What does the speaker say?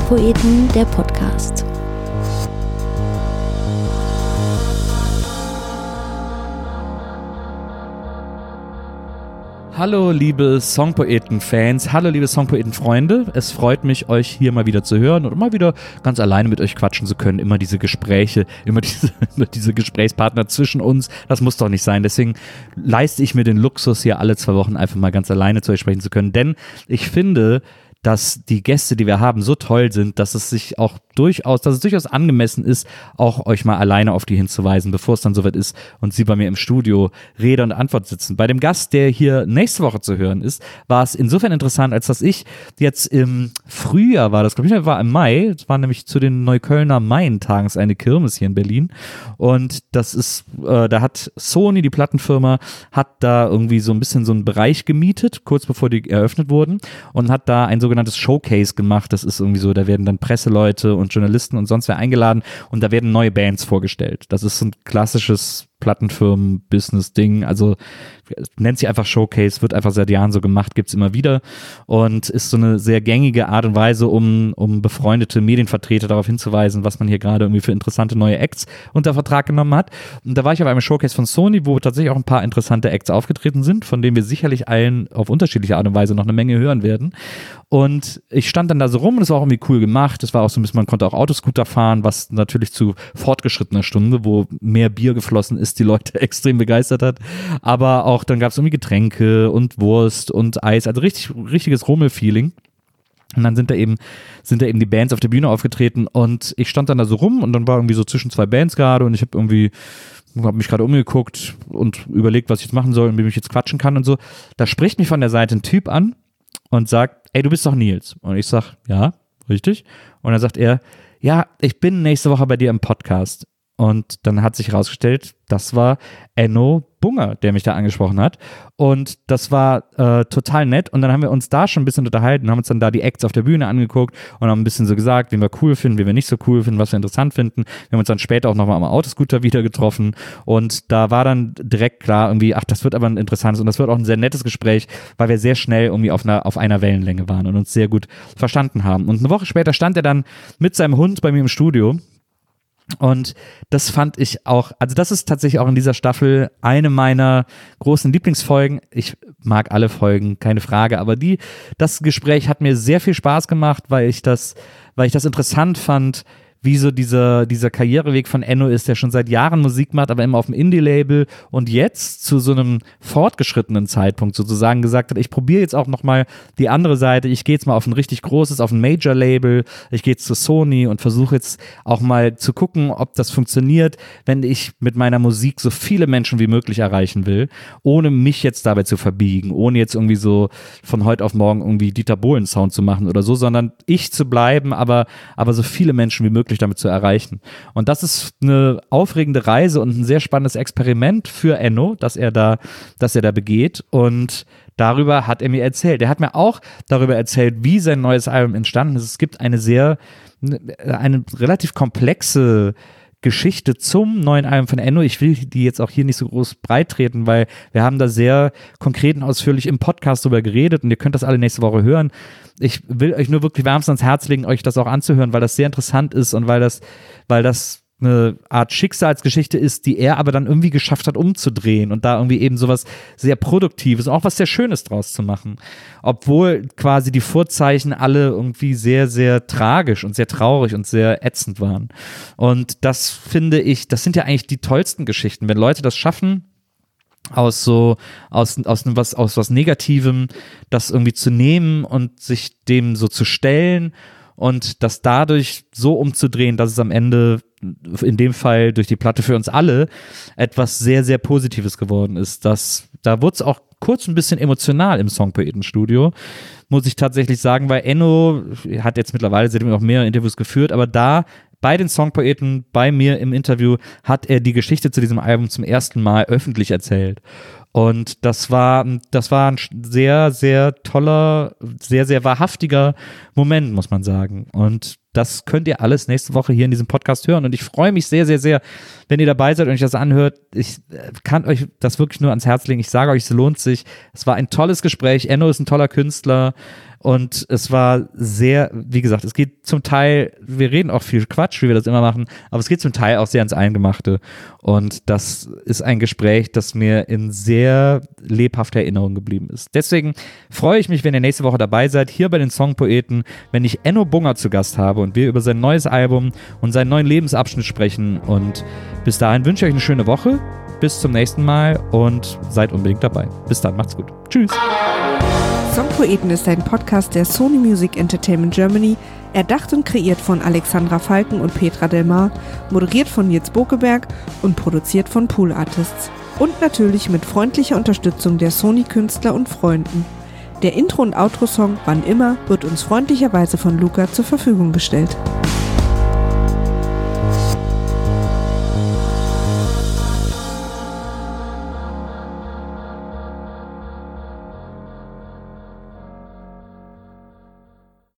Songpoeten, der Podcast. Hallo liebe Songpoeten-Fans, hallo liebe Songpoeten-Freunde. Es freut mich, euch hier mal wieder zu hören und mal wieder ganz alleine mit euch quatschen zu können. Immer diese Gespräche, immer diese Gesprächspartner zwischen uns, das muss doch nicht sein. Deswegen leiste ich mir den Luxus, hier alle 2 Wochen einfach mal ganz alleine zu euch sprechen zu können. Denn ich finde, dass die Gäste, die wir haben, so toll sind, dass es durchaus angemessen ist, auch euch mal alleine auf die hinzuweisen, bevor es dann soweit ist und sie bei mir im Studio Rede und Antwort sitzen. Bei dem Gast, der hier nächste Woche zu hören ist, war es insofern interessant, als dass ich jetzt im Frühjahr war, das glaube ich war im Mai, es war nämlich zu den Neuköllner Maientagen, eine Kirmes hier in Berlin, und das ist, da hat Sony, die Plattenfirma, hat da irgendwie so ein bisschen so einen Bereich gemietet, kurz bevor die eröffnet wurden, und hat da ein sogenanntes Showcase gemacht. Das ist irgendwie so, da werden dann Presseleute und Journalisten und sonst wer eingeladen und da werden neue Bands vorgestellt. Das ist so ein klassisches Plattenfirmen-Business-Ding, also nennt sich einfach Showcase, wird einfach seit Jahren so gemacht, gibt's immer wieder und ist so eine sehr gängige Art und Weise, um befreundete Medienvertreter darauf hinzuweisen, was man hier gerade irgendwie für interessante neue Acts unter Vertrag genommen hat. Und da war ich auf einem Showcase von Sony, wo tatsächlich auch ein paar interessante Acts aufgetreten sind, von denen wir sicherlich allen auf unterschiedliche Art und Weise noch eine Menge hören werden. Und ich stand dann da so rum und es war auch irgendwie cool gemacht. Es war auch so ein bisschen, man konnte auch Autoscooter fahren, was natürlich zu fortgeschrittener Stunde, wo mehr Bier geflossen ist, die Leute extrem begeistert hat. Aber auch dann gab es irgendwie Getränke und Wurst und Eis, also richtiges Rummelfeeling. Und dann sind da eben die Bands auf der Bühne aufgetreten und ich stand dann da so rum und dann war irgendwie so zwischen 2 Bands gerade und ich habe mich gerade umgeguckt und überlegt, was ich jetzt machen soll und wie ich jetzt quatschen kann und so. Da spricht mich von der Seite ein Typ an und sagt, ey, du bist doch Nils. Und ich sag, ja, richtig. Und dann sagt er, ja, ich bin nächste Woche bei dir im Podcast. Und dann hat sich herausgestellt, das war Enno Bunger, der mich da angesprochen hat. Und das war total nett. Und dann haben wir uns da schon ein bisschen unterhalten, haben uns dann da die Acts auf der Bühne angeguckt und haben ein bisschen so gesagt, wen wir cool finden, wen wir nicht so cool finden, was wir interessant finden. Wir haben uns dann später auch nochmal am Autoscooter wieder getroffen. Und da war dann direkt klar irgendwie, ach, das wird aber ein interessantes und das wird auch ein sehr nettes Gespräch, weil wir sehr schnell irgendwie auf einer Wellenlänge waren und uns sehr gut verstanden haben. Und eine Woche später stand er dann mit seinem Hund bei mir im Studio. Und das fand ich auch, also das ist tatsächlich auch in dieser Staffel eine meiner großen Lieblingsfolgen. Ich mag alle Folgen, keine Frage, aber das Gespräch hat mir sehr viel Spaß gemacht, weil ich das interessant fand, wie so dieser Karriereweg von Enno ist, der schon seit Jahren Musik macht, aber immer auf dem Indie-Label und jetzt zu so einem fortgeschrittenen Zeitpunkt sozusagen gesagt hat, ich probiere jetzt auch nochmal die andere Seite, ich gehe jetzt mal auf ein richtig großes, auf ein Major-Label, ich gehe jetzt zu Sony und versuche jetzt auch mal zu gucken, ob das funktioniert, wenn ich mit meiner Musik so viele Menschen wie möglich erreichen will, ohne mich jetzt dabei zu verbiegen, ohne jetzt irgendwie so von heute auf morgen irgendwie Dieter Bohlen-Sound zu machen oder so, sondern ich zu bleiben, aber so viele Menschen wie möglich damit zu erreichen. Und das ist eine aufregende Reise und ein sehr spannendes Experiment für Enno, dass er da begeht. Und darüber hat er mir erzählt. Er hat mir auch darüber erzählt, wie sein neues Album entstanden ist. Es gibt eine relativ komplexe Geschichte zum neuen Album von Enno. Ich will die jetzt auch hier nicht so groß breit treten, weil wir haben da sehr konkret und ausführlich im Podcast drüber geredet und ihr könnt das alle nächste Woche hören. Ich will euch nur wirklich wärmstens ans Herz legen, euch das auch anzuhören, weil das sehr interessant ist und weil das eine Art Schicksalsgeschichte ist, die er aber dann irgendwie geschafft hat umzudrehen und da irgendwie eben sowas sehr Produktives, auch was sehr Schönes draus zu machen. Obwohl quasi die Vorzeichen alle irgendwie sehr, sehr tragisch und sehr traurig und sehr ätzend waren. Und das finde ich, das sind ja eigentlich die tollsten Geschichten, wenn Leute das schaffen, aus was Negativem das irgendwie zu nehmen und sich dem so zu stellen und das dadurch so umzudrehen, dass es am Ende in dem Fall durch die Platte für uns alle etwas sehr, sehr Positives geworden ist. Da wurde es auch kurz ein bisschen emotional im Songpoeten-Studio, muss ich tatsächlich sagen, weil Enno hat jetzt mittlerweile seitdem auch mehrere Interviews geführt, aber da bei den Songpoeten, bei mir im Interview, hat er die Geschichte zu diesem Album zum ersten Mal öffentlich erzählt. Und das war ein sehr, sehr toller, sehr, sehr wahrhaftiger Moment, muss man sagen. Und das könnt ihr alles nächste Woche hier in diesem Podcast hören. Und ich freue mich sehr, sehr, sehr, wenn ihr dabei seid und euch das anhört. Ich kann euch das wirklich nur ans Herz legen. Ich sage euch, es lohnt sich. Es war ein tolles Gespräch. Enno ist ein toller Künstler. Und es war sehr, wie gesagt, es geht zum Teil, wir reden auch viel Quatsch, wie wir das immer machen, aber es geht zum Teil auch sehr ans Eingemachte. Und das ist ein Gespräch, das mir in sehr lebhafter Erinnerung geblieben ist. Deswegen freue ich mich, wenn ihr nächste Woche dabei seid, hier bei den Songpoeten, wenn ich Enno Bunger zu Gast habe und wir über sein neues Album und seinen neuen Lebensabschnitt sprechen. Und bis dahin wünsche ich euch eine schöne Woche. Bis zum nächsten Mal und seid unbedingt dabei. Bis dann, macht's gut. Tschüss. Songpoeten ist ein Podcast der Sony Music Entertainment Germany, erdacht und kreiert von Alexandra Falken und Petra Delmar, moderiert von Nils Bokeberg und produziert von Pool Artists. Und natürlich mit freundlicher Unterstützung der Sony-Künstler und Freunden. Der Intro- und Outro-Song Wann immer wird uns freundlicherweise von Luca zur Verfügung gestellt.